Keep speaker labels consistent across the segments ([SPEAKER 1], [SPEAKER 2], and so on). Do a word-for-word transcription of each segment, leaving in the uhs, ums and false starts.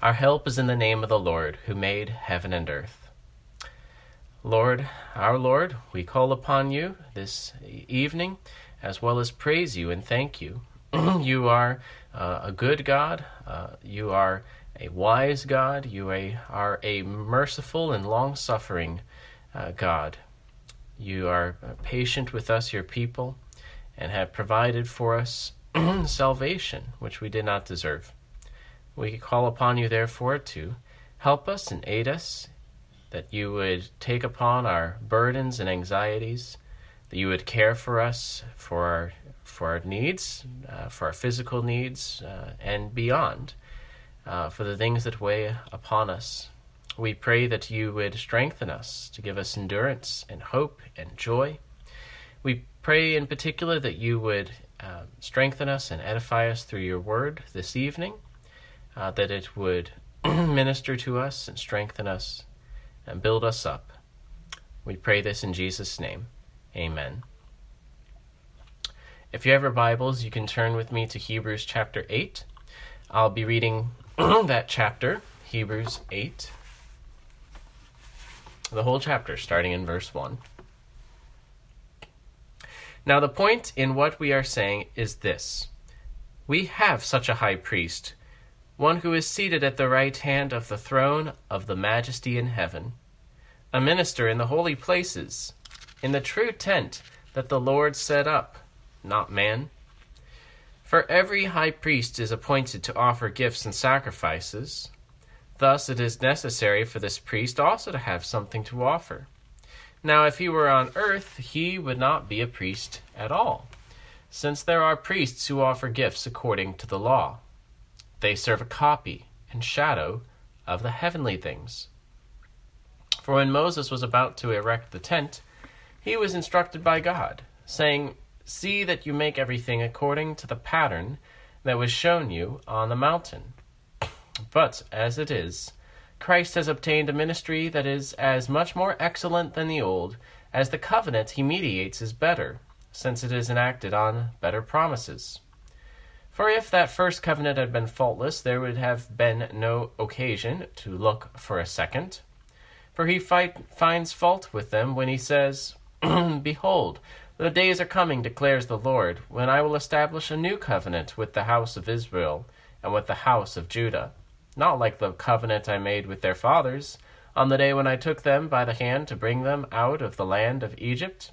[SPEAKER 1] Our help is in the name of the Lord, who made heaven and earth. Lord, our Lord, we call upon you this evening, as well as praise you and thank you. You are uh, a good God. Uh, you are a wise God. You a, are a merciful and long-suffering uh, God. You are patient with us, your people, and have provided for us salvation, which we did not deserve. We call upon you, therefore, to help us and aid us, that you would take upon our burdens and anxieties, that you would care for us, for our, for our needs, uh, for our physical needs, uh, and beyond, uh, for the things that weigh upon us. We pray that you would strengthen us, to give us endurance and hope and joy. We pray in particular that you would uh, strengthen us and edify us through your word this evening, Uh, that it would minister to us and strengthen us and build us up. We pray this in Jesus' name. Amen. If you have your Bibles, you can turn with me to Hebrews chapter eight. I'll be reading that chapter, Hebrews eight, the whole chapter, starting in verse one. Now the point in what we are saying is this: we have such a high priest, one who is seated at the right hand of the throne of the majesty in heaven, a minister in the holy places, in the true tent that the Lord set up, not man. For every high priest is appointed to offer gifts and sacrifices. Thus it is necessary for this priest also to have something to offer. Now if he were on earth, he would not be a priest at all, since there are priests who offer gifts according to the law. They serve a copy and shadow of the heavenly things. For when Moses was about to erect the tent, he was instructed by God, saying, "See that you make everything according to the pattern that was shown you on the mountain." But as it is, Christ has obtained a ministry that is as much more excellent than the old, as the covenant he mediates is better, since it is enacted on better promises. For if that first covenant had been faultless, there would have been no occasion to look for a second. For he fight, finds fault with them when he says, "Behold, the days are coming, declares the Lord, when I will establish a new covenant with the house of Israel and with the house of Judah, not like the covenant I made with their fathers on the day when I took them by the hand to bring them out of the land of Egypt.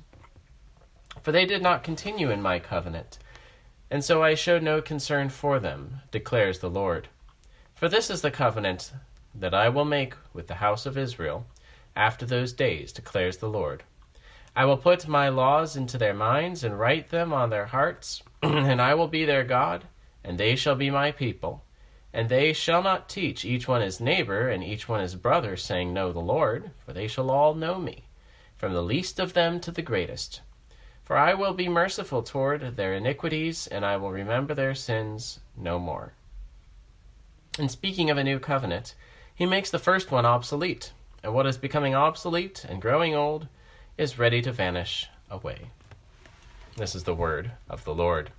[SPEAKER 1] For they did not continue in my covenant, and so I showed no concern for them, declares the Lord. For this is the covenant that I will make with the house of Israel after those days, declares the Lord. I will put my laws into their minds and write them on their hearts, and I will be their God, and they shall be my people. And they shall not teach each one his neighbor and each one his brother, saying, Know the Lord, for they shall all know me, from the least of them to the greatest. For I will be merciful toward their iniquities, and I will remember their sins no more. And speaking of a new covenant, he makes the first one obsolete, and what is becoming obsolete and growing old is ready to vanish away. This is the word of the Lord.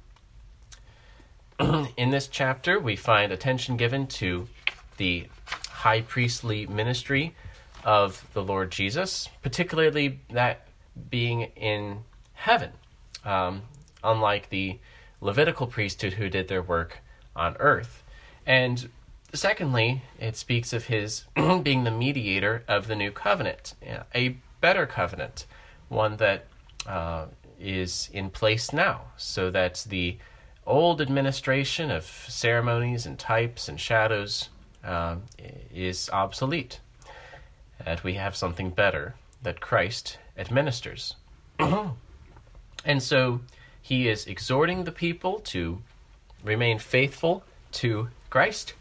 [SPEAKER 1] In this chapter, we find attention given to the high priestly ministry of the Lord Jesus, particularly that being in heaven, um, unlike the Levitical priesthood who did their work on earth. And secondly, it speaks of his being the mediator of the new covenant, a better covenant, one that uh, is in place now, so that the old administration of ceremonies and types and shadows uh, is obsolete, that we have something better that Christ administers. And so he is exhorting the people to remain faithful to Christ.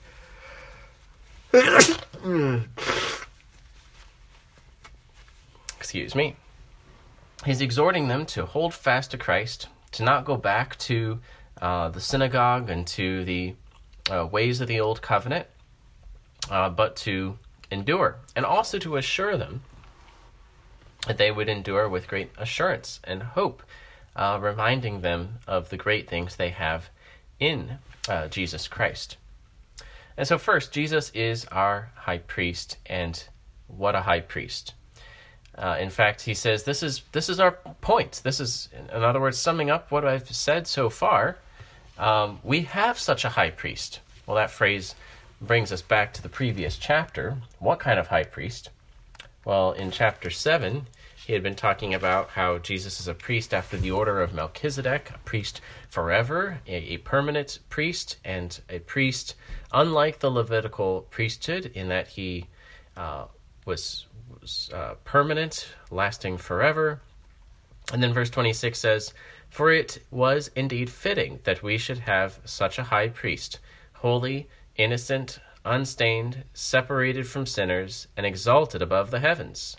[SPEAKER 1] Excuse me. He's exhorting them to hold fast to Christ, to not go back to uh, the synagogue and to the uh, ways of the old covenant, uh, but to endure, and also to assure them that they would endure with great assurance and hope, uh, reminding them of the great things they have in uh, Jesus Christ. And so first, Jesus is our high priest, and what a high priest. Uh, in fact, he says this is this is our point. This is, in other words, summing up what I've said so far. Um, we have such a high priest. Well, that phrase brings us back to the previous chapter. What kind of high priest? Well, in chapter seven, he had been talking about how Jesus is a priest after the order of Melchizedek, a priest forever, a, a permanent priest, and a priest unlike the Levitical priesthood in that he uh, was, was uh, permanent, lasting forever. And then verse twenty-six says, "For it was indeed fitting that we should have such a high priest, holy, innocent, unstained, separated from sinners, and exalted above the heavens."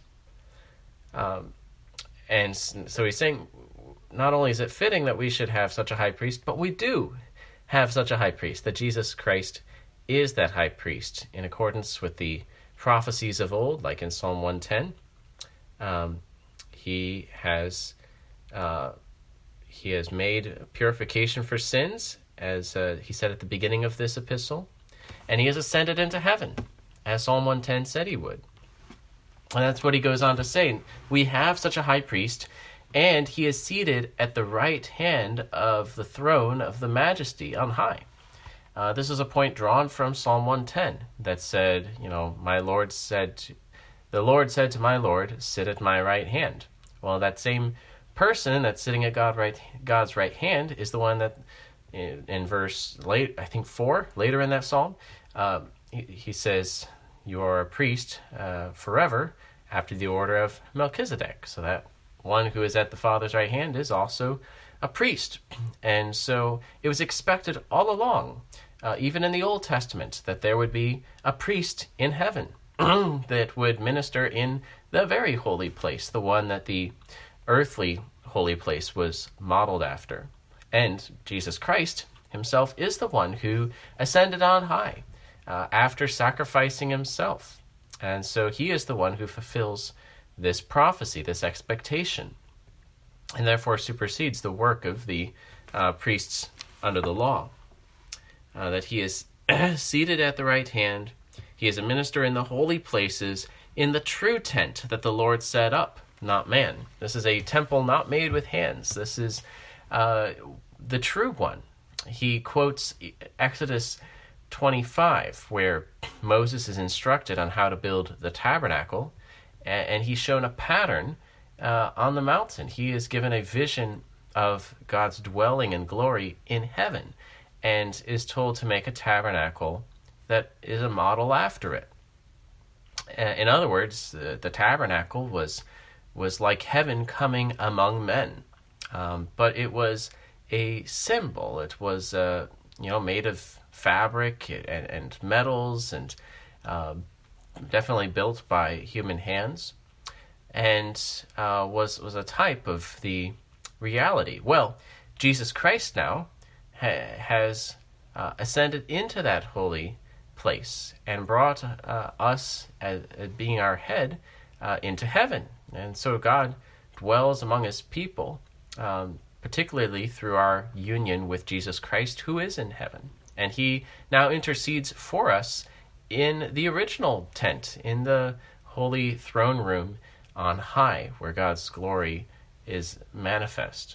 [SPEAKER 1] Um, and so he's saying, not only is it fitting that we should have such a high priest, but we do have such a high priest, that Jesus Christ is that high priest in accordance with the prophecies of old, like in Psalm one ten. Um, he has uh, he has made purification for sins, as uh, he said at the beginning of this epistle, and he has ascended into heaven, as Psalm one ten said he would. And that's what he goes on to say. We have such a high priest, and he is seated at the right hand of the throne of the majesty on high. Uh, this is a point drawn from Psalm one ten that said, you know, my Lord said, to, the Lord said to my Lord, sit at my right hand. Well, that same person that's sitting at God right, God's right hand is the one that in, in verse late, I think four, later in that psalm, uh, he, he says, you are a priest uh, forever after the order of Melchizedek. So that one who is at the Father's right hand is also a priest. And so it was expected all along, uh, even in the Old Testament, that there would be a priest in heaven that would minister in the very holy place, the one that the earthly holy place was modeled after. And Jesus Christ himself is the one who ascended on high uh, after sacrificing himself. And so he is the one who fulfills this prophecy, this expectation, and therefore supersedes the work of the uh, priests under the law. Uh, that he is seated at the right hand, he is a minister in the holy places, in the true tent that the Lord set up, not man. This is a temple not made with hands. This is uh, the true one. He quotes Exodus twenty-five, where Moses is instructed on how to build the tabernacle, and, and he's shown a pattern uh, on the mountain. He is given a vision of God's dwelling and glory in heaven, and is told to make a tabernacle that is a model after it. In other words, the, the tabernacle was was like heaven coming among men, um, but it was a symbol. It was uh, you know made of fabric and, and metals, and uh, definitely built by human hands, and uh, was was a type of the reality. Well, Jesus Christ now ha- has uh, ascended into that holy place and brought uh, us as, as being our head uh, into heaven. And so God dwells among his people, um, particularly through our union with Jesus Christ, who is in heaven. And he now intercedes for us in the original tent, in the holy throne room on high, where God's glory is manifest.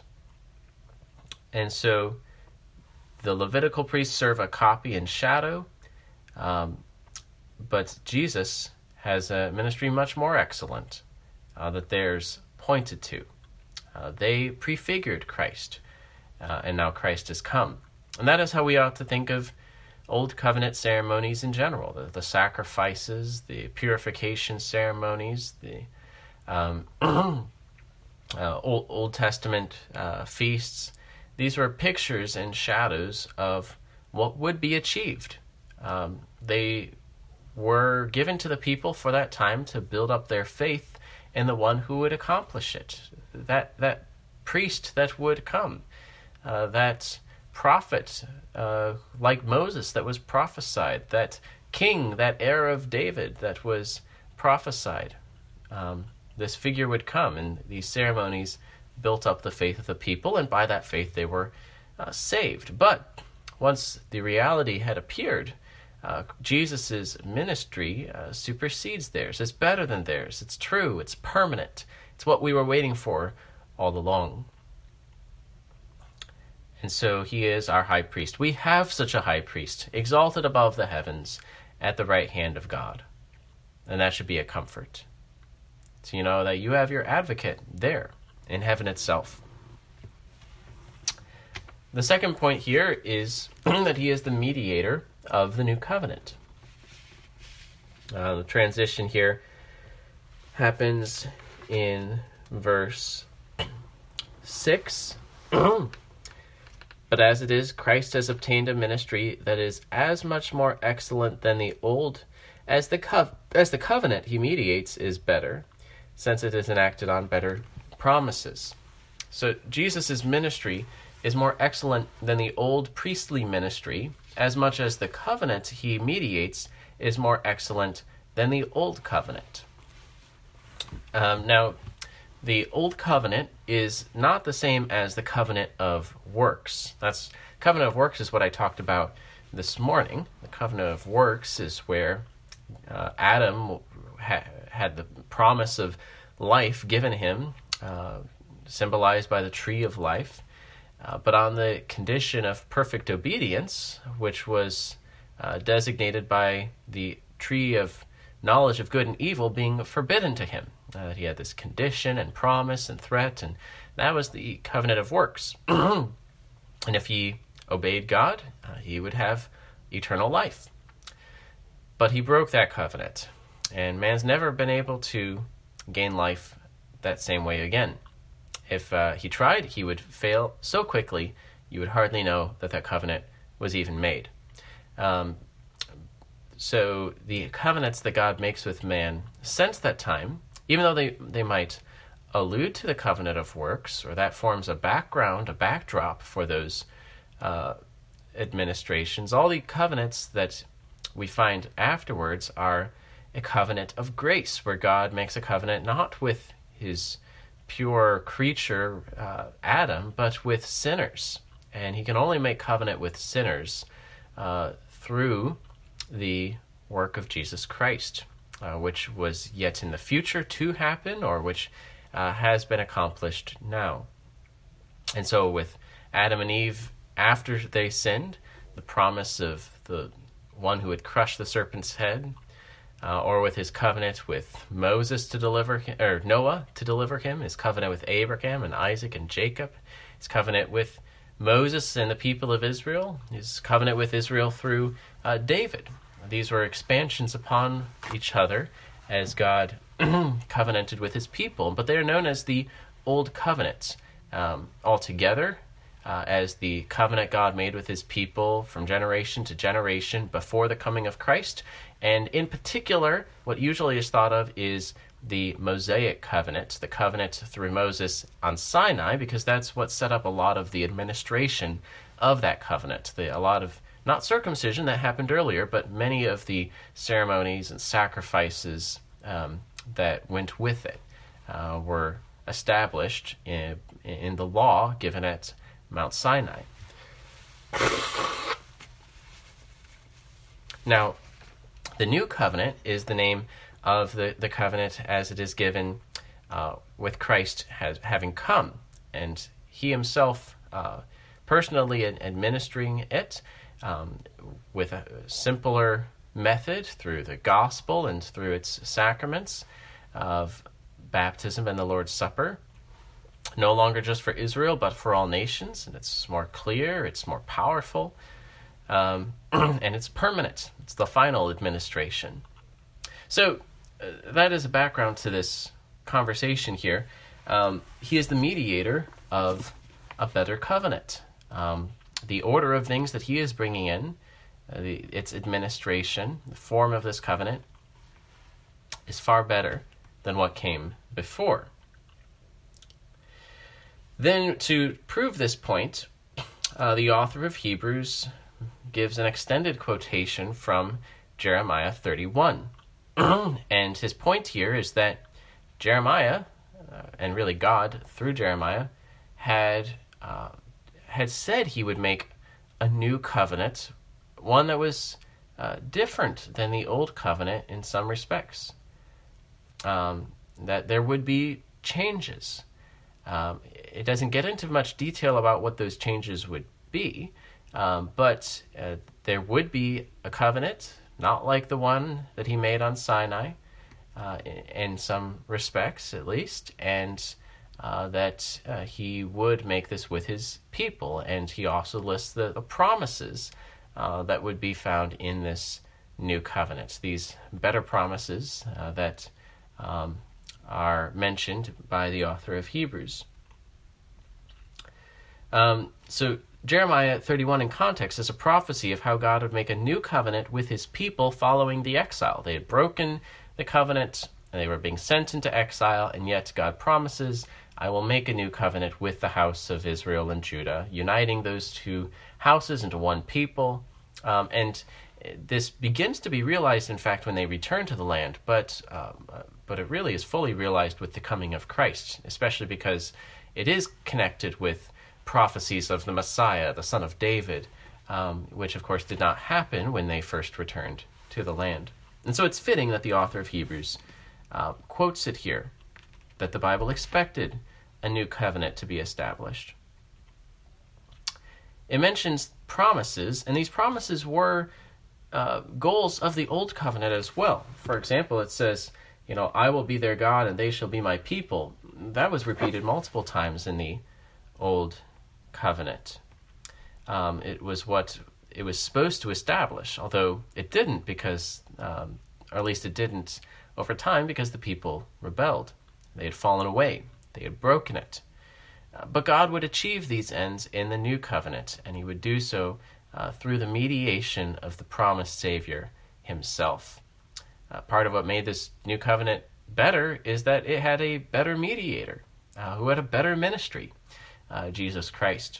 [SPEAKER 1] And so the Levitical priests serve a copy and shadow, um, but Jesus has a ministry much more excellent uh, that theirs pointed to. Uh, they prefigured Christ, uh, and now Christ has come. And that is how we ought to think of Old Covenant ceremonies in general, the, the sacrifices, the purification ceremonies, the um, uh, Old, Old Testament uh, feasts. These were pictures and shadows of what would be achieved. Um, they were given to the people for that time to build up their faith in the one who would accomplish it, that that priest that would come, uh, that prophet uh, like Moses that was prophesied, that king, that heir of David that was prophesied. Um, this figure would come, and these ceremonies built up the faith of the people, and by that faith they were uh, saved. But once the reality had appeared, Uh, Jesus' ministry uh, supersedes theirs. It's better than theirs. It's true. It's permanent. It's what we were waiting for all along. And so he is our high priest. We have such a high priest, exalted above the heavens at the right hand of God. And that should be a comfort. So you know that you have your advocate there in heaven itself. The second point here is that he is the mediator of the new covenant. Uh, the transition here happens in verse six. But as it is, Christ has obtained a ministry that is as much more excellent than the old, as the co- as the covenant he mediates is better, since it is enacted on better promises. So Jesus' ministry is more excellent than the old priestly ministry, as much as the covenant he mediates is more excellent than the old covenant. Um, now, the old covenant is not the same as the covenant of works. That's covenant of works is what I talked about this morning. The covenant of works is where uh, Adam ha- had the promise of life given him, uh, symbolized by the tree of life, uh, but on the condition of perfect obedience, which was uh, designated by the tree of knowledge of good and evil being forbidden to him. Uh, he had this condition and promise and threat, and that was the covenant of works. And if he obeyed God, uh, he would have eternal life. But he broke that covenant, and man's never been able to gain life that same way again. If uh, he tried, he would fail so quickly, you would hardly know that that covenant was even made. Um, so the covenants that God makes with man since that time, even though they, they might allude to the covenant of works, or that forms a background, a backdrop for those uh, administrations, all the covenants that we find afterwards are a covenant of grace, where God makes a covenant not with his pure creature, uh, Adam, but with sinners. And he can only make covenant with sinners uh, through the work of Jesus Christ, uh, which was yet in the future to happen, or which uh, has been accomplished now. And so with Adam and Eve, after they sinned, the promise of the one who would crush the serpent's head, uh, or with his covenant with Moses to deliver him, or Noah to deliver him, his covenant with Abraham and Isaac and Jacob, his covenant with Moses and the people of Israel, his covenant with Israel through uh, David. These were expansions upon each other as God covenanted with his people, but they are known as the Old Covenants um, altogether, uh, as the covenant God made with his people from generation to generation before the coming of Christ. And in particular, what usually is thought of is the Mosaic covenant, the covenant through Moses on Sinai, because that's what set up a lot of the administration of that covenant. The, a lot of, not circumcision, that happened earlier, but many of the ceremonies and sacrifices um, that went with it uh, were established in, in the law given at Mount Sinai. Now, the new covenant is the name of the, the covenant as it is given uh, with Christ has, having come, and he himself uh, personally administering it um, with a simpler method through the gospel and through its sacraments of baptism and the Lord's Supper. No longer just for Israel, but for all nations, and it's more clear, it's more powerful, um, and it's permanent. It's the final administration. So uh, that is a background to this conversation here. Um, he is the mediator of a better covenant. Um, the order of things that he is bringing in, uh, the, its administration, the form of this covenant, is far better than what came before. Then, to prove this point, uh, the author of Hebrews gives an extended quotation from Jeremiah thirty-one. And his point here is that Jeremiah, uh, and really God through Jeremiah, had uh, had said he would make a new covenant, one that was uh, different than the old covenant in some respects. Um, that there would be changes. Um, it doesn't get into much detail about what those changes would be, um, but uh, there would be a covenant, not like the one that he made on Sinai, uh, in, in some respects at least, and uh, that uh, he would make this with his people. And he also lists the, the promises uh, that would be found in this new covenant, these better promises uh, that um, are mentioned by the author of Hebrews. Um, so Jeremiah thirty-one in context is a prophecy of how God would make a new covenant with his people following the exile. They had broken the covenant, and they were being sent into exile, and yet God promises, I will make a new covenant with the house of Israel and Judah, uniting those two houses into one people. Um, and this begins to be realized, in fact, when they return to the land, but um, but it really is fully realized with the coming of Christ, especially because it is connected with prophecies of the Messiah, the son of David, um, which of course did not happen when they first returned to the land. And so it's fitting that the author of Hebrews uh, quotes it here, that the Bible expected a new covenant to be established. It mentions promises, and these promises were uh, goals of the old covenant as well. For example, it says, you know, I will be their God and they shall be my people. That was repeated multiple times in the old covenant. Um, it was what it was supposed to establish, although it didn't because, um, or at least it didn't over time because the people rebelled. They had fallen away. They had broken it. Uh, but God would achieve these ends in the new covenant, and he would do so uh, through the mediation of the promised Savior himself. Uh, part of what made this new covenant better is that it had a better mediator uh, who had a better ministry, uh, Jesus Christ.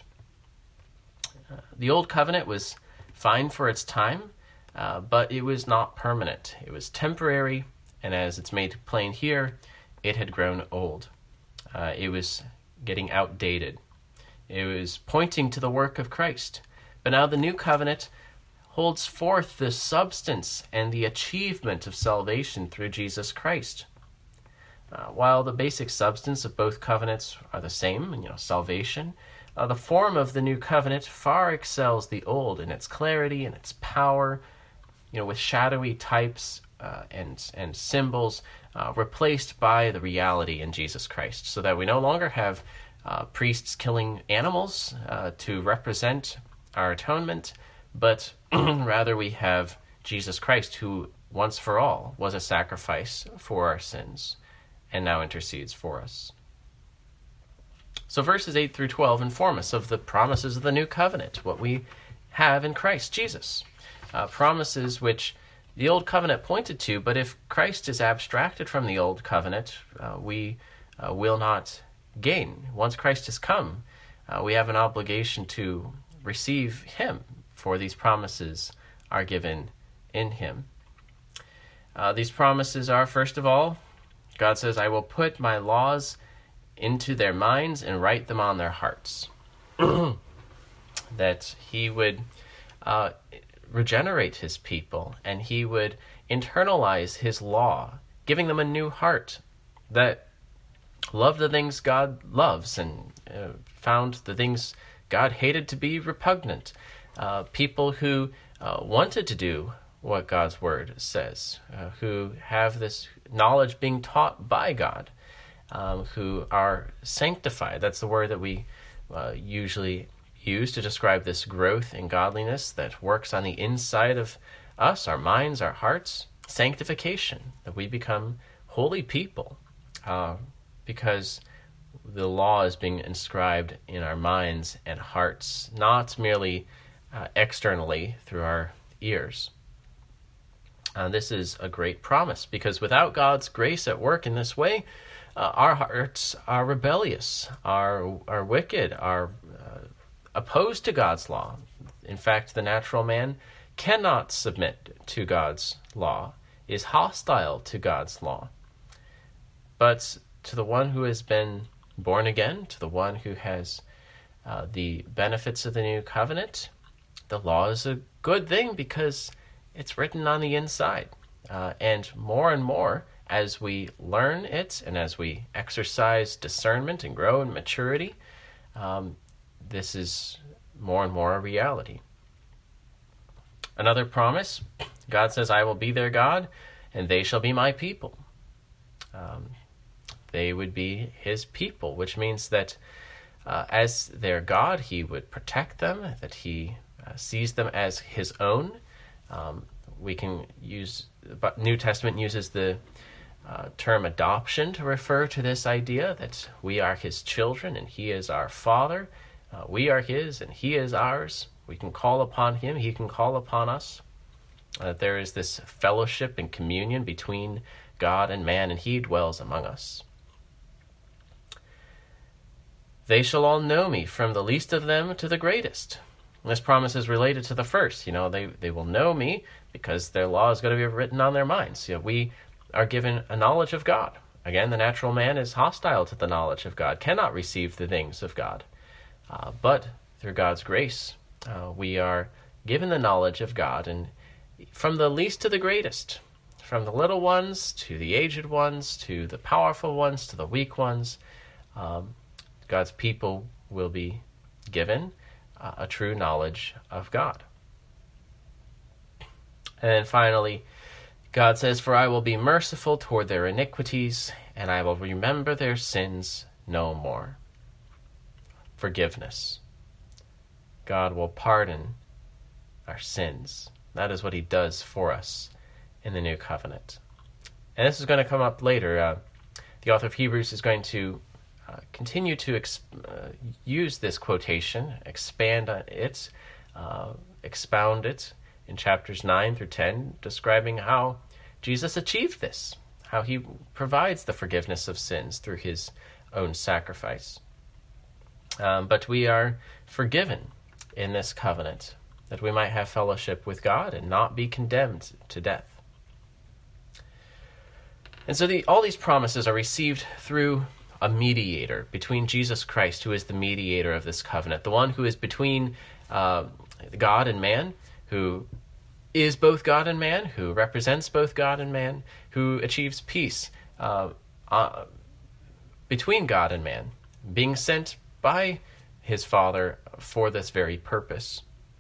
[SPEAKER 1] Uh, the old covenant was fine for its time, uh, but it was not permanent. It was temporary, and as it's made plain here, it had grown old. Uh, it was getting outdated. It was pointing to the work of Christ. But now the new covenant holds forth the substance and the achievement of salvation through Jesus Christ. Uh, while the basic substance of both covenants are the same, you know, salvation, uh, the form of the new covenant far excels the old in its clarity and its power, you know, with shadowy types uh, and and symbols uh, replaced by the reality in Jesus Christ, so that we no longer have uh, priests killing animals uh, to represent our atonement, but rather we have Jesus Christ, who once for all was a sacrifice for our sins and now intercedes for us. So verses eight through twelve inform us of the promises of the new covenant, what we have in Christ Jesus. Uh, promises which the old covenant pointed to, but if Christ is abstracted from the old covenant, uh, we uh, will not gain. Once Christ has come, uh, we have an obligation to receive him, for these promises are given in him. Uh, these promises are, first of all, God says, I will put my laws into their minds and write them on their hearts. That he would uh, regenerate his people, and he would internalize his law, giving them a new heart that loved the things God loves and uh, found the things God hated to be repugnant. Uh, people who uh, wanted to do what God's word says, uh, who have this knowledge being taught by God, um, who are sanctified. That's the word that we uh, usually use to describe this growth in godliness that works on the inside of us, our minds, our hearts. Sanctification, that we become holy people, uh, because the law is being inscribed in our minds and hearts, not merely uh, externally through our ears. Uh, this is a great promise, because without God's grace at work in this way, uh, our hearts are rebellious, are, are wicked, are uh, opposed to God's law. In fact, the natural man cannot submit to God's law, is hostile to God's law. But to the one who has been born again, to the one who has uh, the benefits of the new covenant, the law is a good thing, because it's written on the inside. Uh, and more and more, as we learn it and as we exercise discernment and grow in maturity, um, this is more and more a reality. Another promise, God says, I will be their God, and they shall be my people. Um, they would be his people, which means that uh, as their God, he would protect them, that he uh, sees them as his own. Um, we can use, but New Testament uses the uh, term adoption to refer to this idea that we are his children and he is our father. Uh, we are his and he is ours. We can call upon him, he can call upon us. Uh, there is this fellowship and communion between God and man, and he dwells among us. They shall all know me, from the least of them to the greatest. And this promise is related to the first. You know, they, they will know me because their law is going to be written on their minds. You know, we are given a knowledge of God. Again, the natural man is hostile to the knowledge of God, cannot receive the things of God. Uh, but through God's grace, uh, we are given the knowledge of God, and from the least to the greatest, from the little ones to the aged ones, to the powerful ones, to the weak ones, um, God's people will be given uh, a true knowledge of God. And then finally, God says, for I will be merciful toward their iniquities, and I will remember their sins no more. Forgiveness. God will pardon our sins. That is what he does for us in the new covenant. And this is going to come up later. Uh, the author of Hebrews is going to uh, continue to exp- uh, use this quotation, expand on it, uh, expound it in chapters nine through ten, describing how Jesus achieved this, how he provides the forgiveness of sins through his own sacrifice. Um, but we are forgiven in this covenant, that we might have fellowship with God and not be condemned to death. And so the, all these promises are received through a mediator between Jesus Christ, who is the mediator of this covenant, the one who is between uh, God and man, who is both God and man, who represents both God and man, who achieves peace uh, uh, between God and man, being sent by his Father for this very purpose.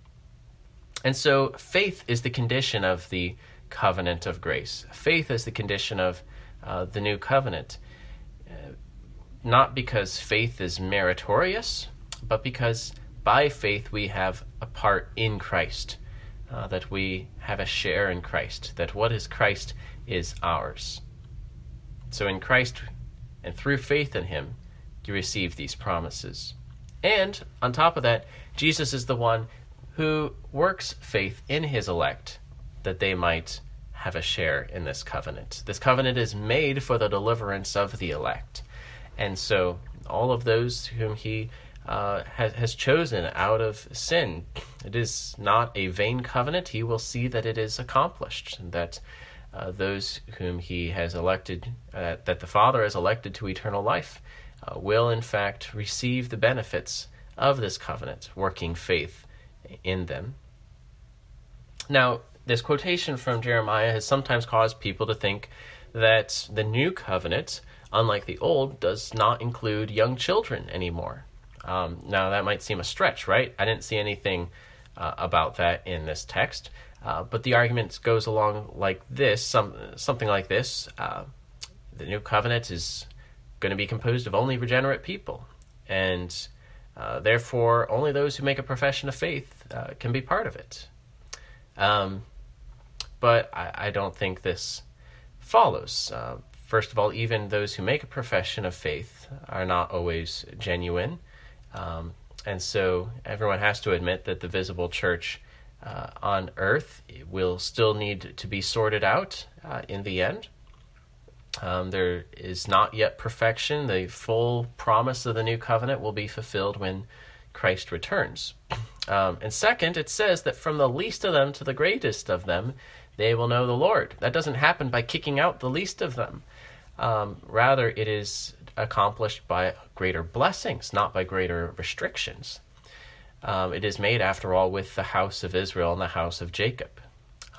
[SPEAKER 1] And so faith is the condition of the covenant of grace. Faith is the condition of uh, the new covenant. Uh, not because faith is meritorious, but because by faith we have a part in Christ, uh, that we have a share in Christ, that what is Christ is ours. So in Christ and through faith in him, you receive these promises. And on top of that, Jesus is the one who works faith in his elect, that they might have a share in this covenant. This covenant is made for the deliverance of the elect. And so all of those whom he uh, has, has chosen out of sin, it is not a vain covenant. He will see that it is accomplished, and that uh, those whom he has elected, uh, that the Father has elected to eternal life, uh, will in fact receive the benefits of this covenant, working faith in them. Now, this quotation from Jeremiah has sometimes caused people to think that the new covenant, unlike the old, does not include young children anymore. Um, now, that might seem a stretch, right? I didn't see anything uh, about that in this text, uh, but the argument goes along like this, some, something like this. Uh, the new covenant is going to be composed of only regenerate people, and uh, therefore only those who make a profession of faith uh, can be part of it. Um, but I, I don't think this follows. Uh, first of all, even those who make a profession of faith are not always genuine. Um, and so everyone has to admit that the visible church uh, on earth will still need to be sorted out uh, in the end. Um, there is not yet perfection. The full promise of the new covenant will be fulfilled when Christ returns. Um, and second, it says that from the least of them to the greatest of them, they will know the Lord. That doesn't happen by kicking out the least of them. Um, rather, it is accomplished by greater blessings, not by greater restrictions. Um, it is made, after all, with the house of Israel and the house of Jacob.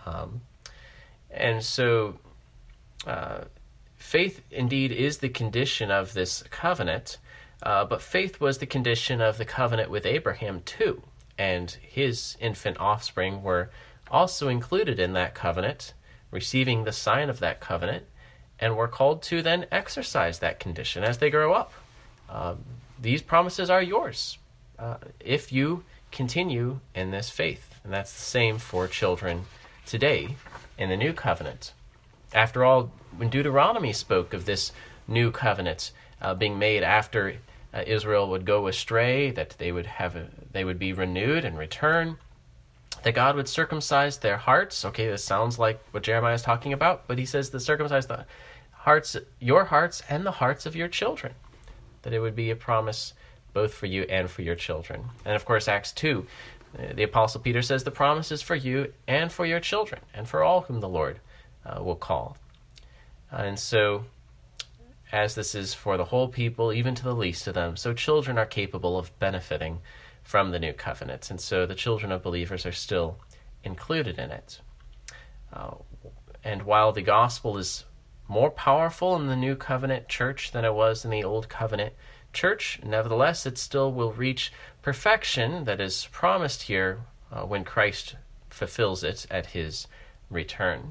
[SPEAKER 1] Um, and so uh, faith indeed is the condition of this covenant, uh, but faith was the condition of the covenant with Abraham too, and his infant offspring were also included in that covenant, receiving the sign of that covenant, and were called to then exercise that condition as they grow up. Um, these promises are yours uh, if you continue in this faith, and that's the same for children today in the new covenant. After all, when Deuteronomy spoke of this new covenant uh, being made after uh, Israel would go astray, that they would have a, they would be renewed and return, that God would circumcise their hearts. Okay, this sounds like what Jeremiah is talking about, but he says to circumcise the hearts, your hearts and the hearts of your children, that it would be a promise both for you and for your children. And of course, Acts two, the Apostle Peter says the promise is for you and for your children and for all whom the Lord uh, will call. Uh, and so, as this is for the whole people, even to the least of them, so children are capable of benefiting from the new covenant. And so the children of believers are still included in it. Uh, and while the gospel is more powerful in the new covenant church than it was in the old covenant church, nevertheless, it still will reach perfection that is promised here uh, when Christ fulfills it at his return.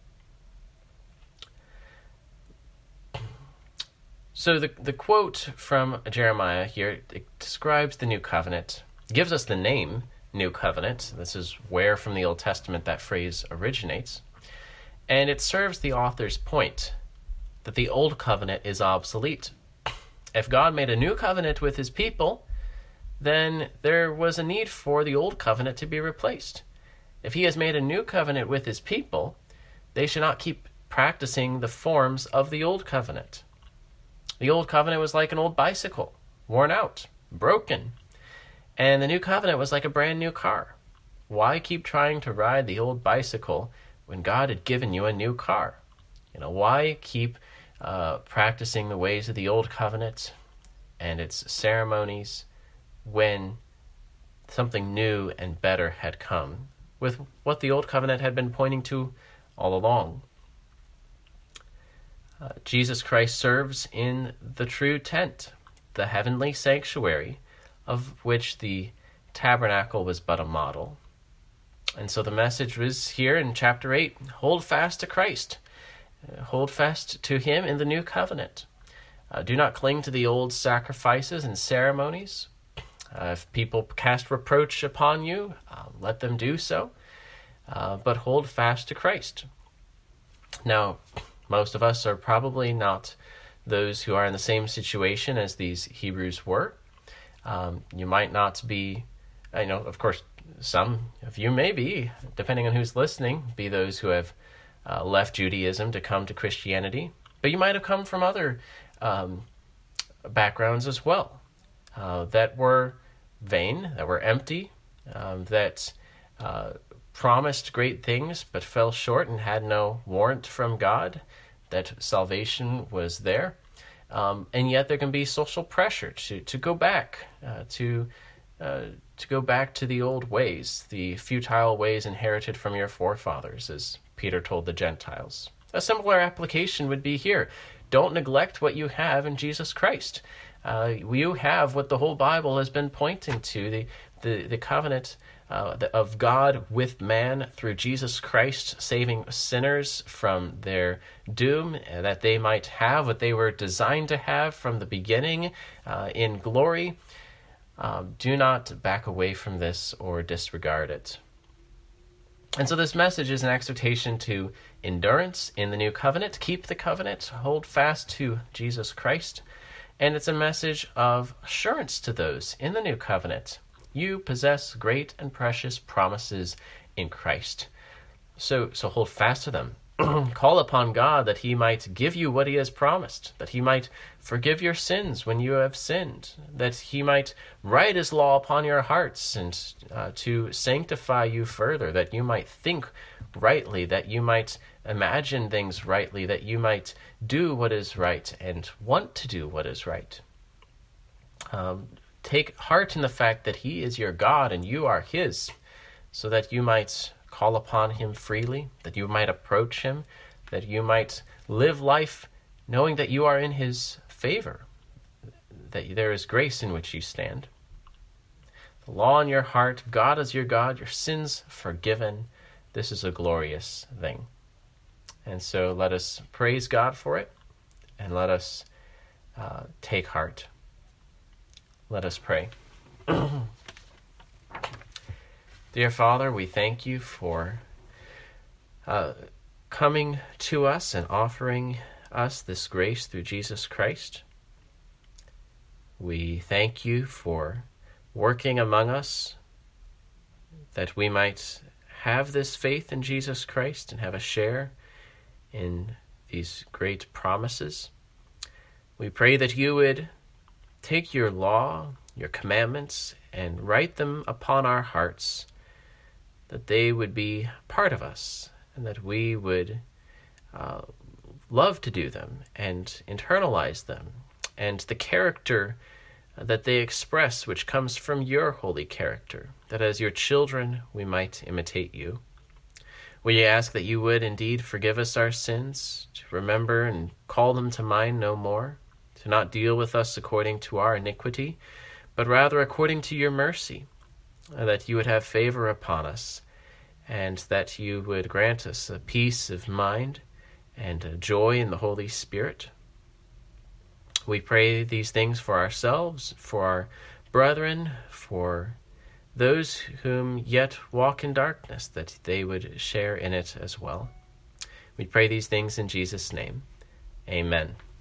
[SPEAKER 1] So the the quote from Jeremiah here, it describes the new covenant, gives us the name new covenant. This is where from the Old Testament that phrase originates. And it serves the author's point that the old covenant is obsolete. If God made a new covenant with his people, then there was a need for the old covenant to be replaced. If he has made a new covenant with his people, they should not keep practicing the forms of the old covenant. The old covenant was like an old bicycle, worn out, broken. And the new covenant was like a brand new car. Why keep trying to ride the old bicycle when God had given you a new car? You know, why keep uh, practicing the ways of the old covenant and its ceremonies when something new and better had come, with what the old covenant had been pointing to all along? Uh, Jesus Christ serves in the true tent, the heavenly sanctuary, of which the tabernacle was but a model. And so the message was here in chapter eight, hold fast to Christ. Uh, hold fast to him in the new covenant. Uh, do not cling to the old sacrifices and ceremonies. Uh, if people cast reproach upon you, uh, let them do so. Uh, but hold fast to Christ. Now, most of us are probably not those who are in the same situation as these Hebrews were. Um, you might not be, I know, of course, some of you may be, depending on who's listening, be those who have uh, left Judaism to come to Christianity. But you might have come from other um, backgrounds as well, uh, that were vain, that were empty, um, that uh, promised great things but fell short and had no warrant from God that salvation was there. Um, and yet there can be social pressure to, to go back, uh, to uh, to go back to the old ways, the futile ways inherited from your forefathers, as Peter told the Gentiles. A similar application would be here. Don't neglect what you have in Jesus Christ. Uh, you have what the whole Bible has been pointing to, the, the, the covenant uh, of God with man through Jesus Christ, saving sinners from their doom, that they might have what they were designed to have from the beginning uh, in glory. Um, do not back away from this or disregard it. And so this message is an exhortation to endurance in the new covenant. Keep the covenant. Hold fast to Jesus Christ. And it's a message of assurance to those in the new covenant. You possess great and precious promises in Christ. So, so hold fast to them. Call upon God that he might give you what he has promised, that he might forgive your sins when you have sinned, that he might write his law upon your hearts and uh, to sanctify you further, that you might think rightly, that you might imagine things rightly, that you might do what is right and want to do what is right. Um, take heart in the fact that he is your God and you are his, so that you might call upon him freely, that you might approach him, that you might live life knowing that you are in his favor, that there is grace in which you stand. The law in your heart, God is your God, your sins forgiven. This is a glorious thing. And so let us praise God for it, and let us uh, take heart. Let us pray. Dear Father, we thank you for uh, coming to us and offering us this grace through Jesus Christ. We thank you for working among us that we might have this faith in Jesus Christ and have a share in these great promises. We pray that you would take your law, your commandments, and write them upon our hearts, that they would be part of us, and that we would uh, love to do them and internalize them, and the character that they express, which comes from your holy character, that as your children we might imitate you. We ask that you would indeed forgive us our sins, to remember and call them to mind no more, to not deal with us according to our iniquity, but rather according to your mercy, that you would have favor upon us, and that you would grant us a peace of mind and a joy in the Holy Spirit. We pray these things for ourselves, for our brethren, for those whom yet walk in darkness, that they would share in it as well. We pray these things in Jesus' name. Amen.